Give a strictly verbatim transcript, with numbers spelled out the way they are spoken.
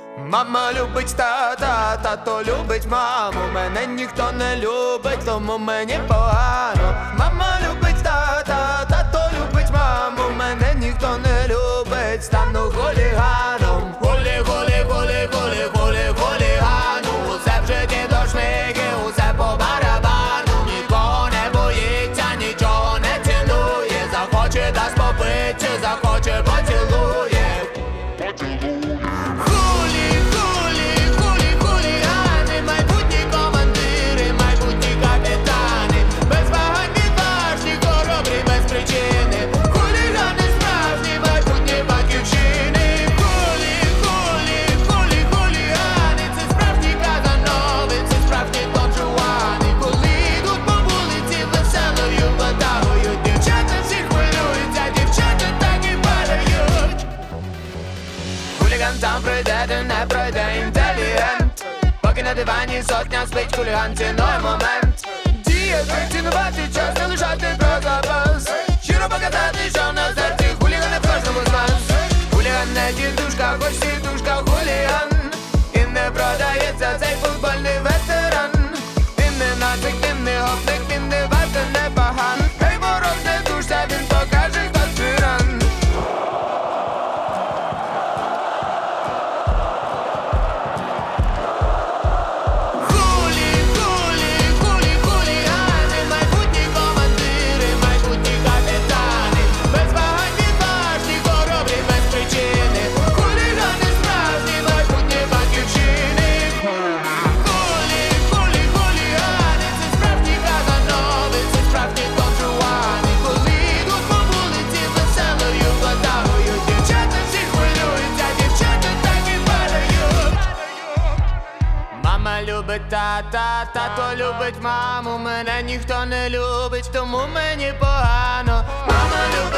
Мама любить тата, тато любить маму. Мене ніхто не любить, тому мені погано. Мама любить тата, тато любить маму. Мене ніхто не любить, стану хуліганом. Хулі, хулі, хулі, хулі, хулі, хулігану. Усе в житті до шмиги, усе по барабану. Нікого не боїться, нічого не цінує. Захоче дасть попити, захоче поцілує. Там пройде, де не пройде інтелігент. Поки на дивані сотня спить, хуліган цінує момент. Діяти, цінувати час, не лишати про запас. Щиро показати, що на серці хуліган не в кожному з нас. Хуліган не дідушка, хоч сідушка, хуліган. І не продається цей футбольний ветеран. Він не нацик, він не гопник, він не варто, не поган. Хей, ворог, не душся, він покаже, хто тиран. Мама любить тата, тато любить маму. Мене ніхто не любить, тому мені погано. Мама любить